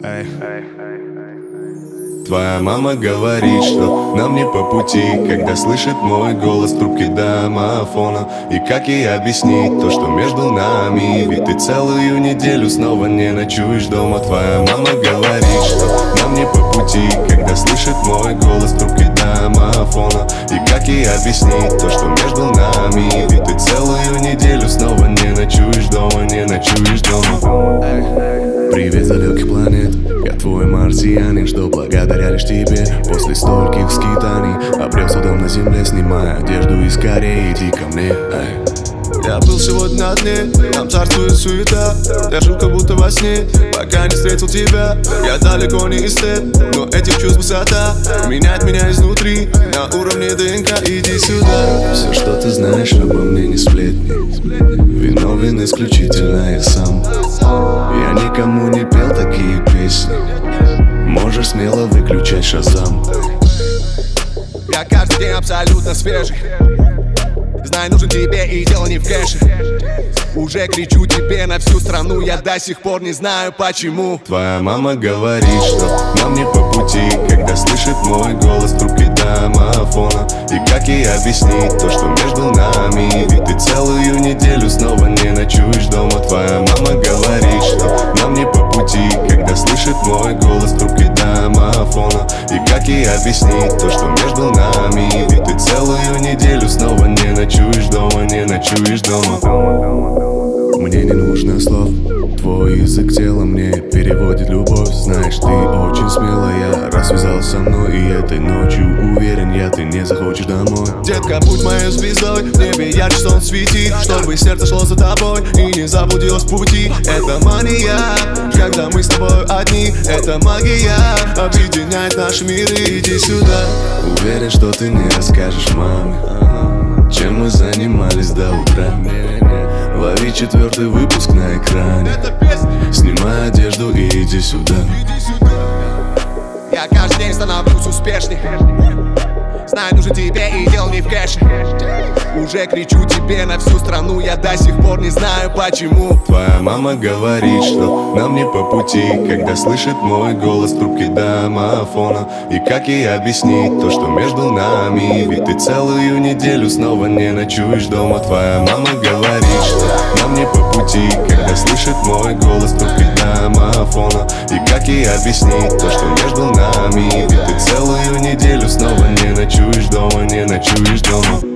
Эй. Твоя мама говорит, что нам не по пути, когда слышит мой голос в трубке домофона. И как ей объяснить то, что между нами? Ведь ты целую неделю снова не ночуешь дома. Твоя мама говорит, что нам не по пути, когда слышит мой голос в трубке домофона. И как ей объяснить то, что между нами? Ведь ты целую неделю снова не ночуешь дома, не ночуешь дома. Привет, далеких планет, я твой марсианин, что благодаря лишь тебе после стольких скитаний обрел свой дом на земле, снимая одежду и скорее иди ко мне. Я был сегодня на дне, там царствует суета. Я жил как будто во сне, пока не встретил тебя. Я далеко не эстет, но этих чувств высота меняет меня изнутри, на уровне ДНК, иди сюда. Все, что ты знаешь обо мне, не сплетни. Виновен исключительно я сам. Я никому не пел такие песни. Можешь смело выключать Шазам. Я каждый день абсолютно свежий. Знай, нужен тебе, и дело не в кэше. Уже кричу тебе на всю страну, я до сих пор не знаю почему. Твоя мама говорит, что нам не по пути, когда слышит мой голос в трубке домофона. И как ей объяснить то, что между нами? Ведь ты целую неделю снова не ночуешь дома. Твоя мама говорит, что нам не по пути, когда слышит мой голос в трубке домофона. И как ей объяснить то, что между нами? Ведь ты целую неделю снова не ночуешь дома, не ночуешь дома. Мне не нужно слов, твой язык тела мне переводит любовь. Знаешь, ты очень смелая, раз связалась со мной. И этой ночью уверен я, ты не захочешь домой. Детка, будь моей звездой, в небе ярче солнце светит, чтобы сердце шло за тобой и не заблудилось в пути. Это мания, когда мы с тобой одни. Это магия, объединяет наши миры, иди сюда. Уверен, что ты не расскажешь маме, чем мы занимались до утра. Лови 4-й выпуск на экране. Снимай одежду и иди сюда. Я каждый день становлюсь успешней. Знаю, нужен тебе, и дело не в кэше. Уже кричу тебе на всю страну, я до сих пор не знаю почему. Твоя мама говорит, что нам не по пути, когда слышит мой голос в трубке домофона. И как ей объяснить то, что между нами? Ведь ты целую неделю снова не ночуешь дома. Твоя мама говорит, что нам не по пути, когда слышит мой голос в трубке домофона. И как ей объяснить то, что между нами? Ведь ты целую неделю снова не ночуешь дома, не ночуешь дома.